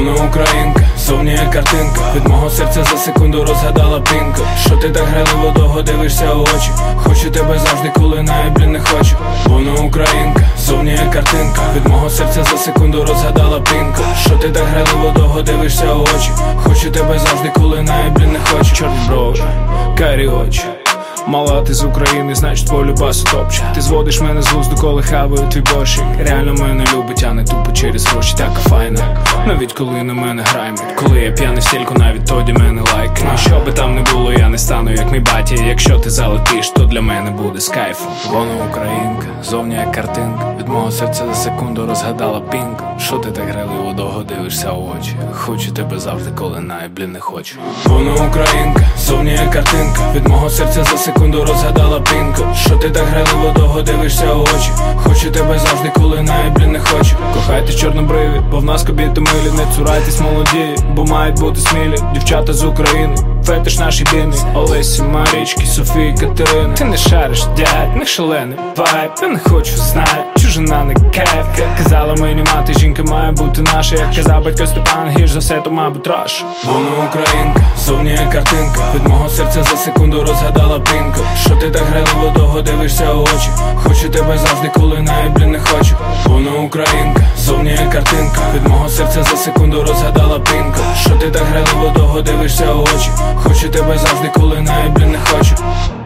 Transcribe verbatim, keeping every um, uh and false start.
Вона українка, зовні як картинка. Від мого серця за секунду розгадала пінку. Що ти так грайливо довго дивишся у очі? Хочу тебе завжди, коли навіть, блін, не хочу. Вона українка, зовні як картинка. Від мого серця за секунду розгадала пінку. Що ти так грайливо довго дивишся у очі? Хочу тебе завжди, коли навіть, блін, не хочу. Чорні брови, карі очі. Мала, ти з України, значить твою любасу топче. Ти зводиш мене з глузду, коли хаваю твій борщик. Реально мене любить, а не тупо через гроші. Така файна, навіть коли на мене грайме. Коли я п'яний в стільку, навіть тоді мене лайкне. Що би там не було, я не стану як мій батя. Якщо ти залетиш, то для мене буде з кайфом. Вона українка, зовні як картинка. Від мого серця за секунду розгадала пінку. Що ти так грайливо довго дивишся у очі? Хочу тебе завжди, коли навіть, блін, не хочу. Вона українка, зовні як картинка. Від мого серця за секунду розгадала пінку. Що ти так грайливо довго дивишся у очі? Хочу тебе завжди, коли навіть, блін, не хочу. Кохайте чорнобриві, бо в нас кобіти милі. Не цурайтесь молоді, бо мають бути смілі. Дівчата з України, фетиш наш єдиний. Олесі, Марічки, Софії, Катерини. Ти не шариш, дядь, не шалений вайб. Я не хочу знати, чужина не кайф. Казала мені мати, жінка має бути наша. Як казав батько Степан, гірш за все, то мабуть раш. Вона українка, зовні як картинка. Від мого серця за секунду розгадала пінку. Що ти так грайливо довго дивишся у очі? Хочу тебе завжди, коли навіть, блін, не хочу. Вона українка, зовні як картинка. Від мого серця за секунду розгадала пінку. Що ти так грайливо довго дивишся у очі? Хочу тебе завжди, коли навіть, блін, не хочу.